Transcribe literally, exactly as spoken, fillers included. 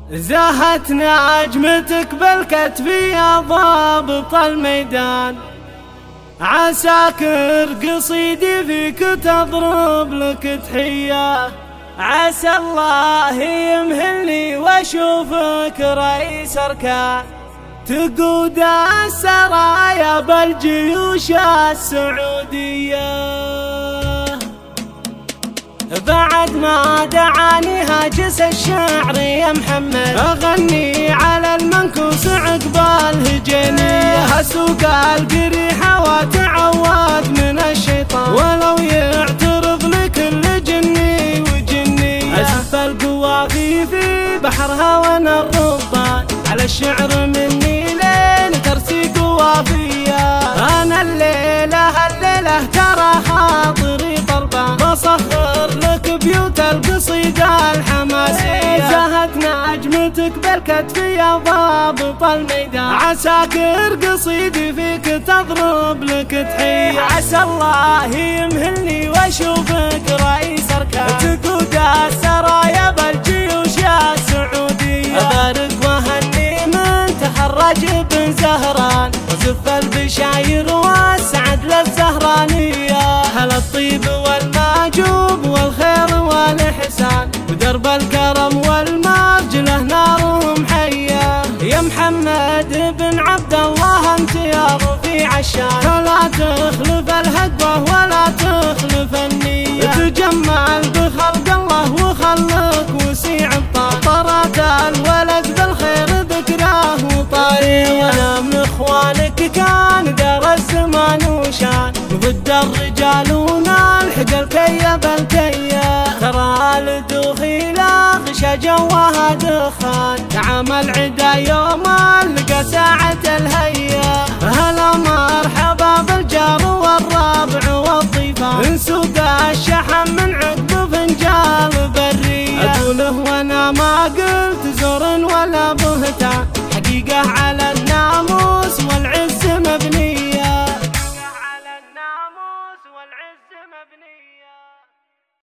زاهت نجمتك بالكتف يا ضابط الميدان، عساكر قصيدي فيك تضرب لك تحية. عسى الله يمهلني واشوفك رئيس اركان، تقود السرايا بالجيوش السعودية. بعد ما دعاني هاجس الشعر يا محمد، أغني على المنكوس عقب الهجينية. أسوق القريحة واتعوذ من الشيطان، ولو يعترض لكل جني وجنية. أسف القوافي في بحرها وانا الربان، على الشعر مني لين ترسي قوافية. أنا الليلة الليلة ترى خاطري طلبان، بصخر لك بيوت القصيدة الحماسية. زاهت نجمتك بالكتف يا ضابط الميدان، عساكر قصيدي فيك تضرب لك تحية. عسى الله يمهلني واشوفك رئيس اركان، تقود السرايا بالجيوش السعودية. ابارك وهني من تخرج بن زهران، وزف البشاير والسعد للزهرانية. هل الطيب والماجوب والخير والإحسان، ودرب الكرم والمرجله نارهم حية. يا محمد بن عبد الله انت يا رفيع الشان، لا تخلف الهدوة ولا تخلف النية. تجمل بخلق الله وخلق وسيع الطان، طرات الولد بالخير ذكراه وطاري. وانا من اخوانك كان دار الزمان وشان، ضد الرجال ونالحق الكية بالكية. ترى الدخيلة غشا جواها دخان، تعامل عدا يوم لقى ساعة الهية. هلا مرحبا بالجار والرابع والضيفان، نسوق الشحن من عقب فنجال برية. اقوله وانا ما قلت زور ولا بهتان،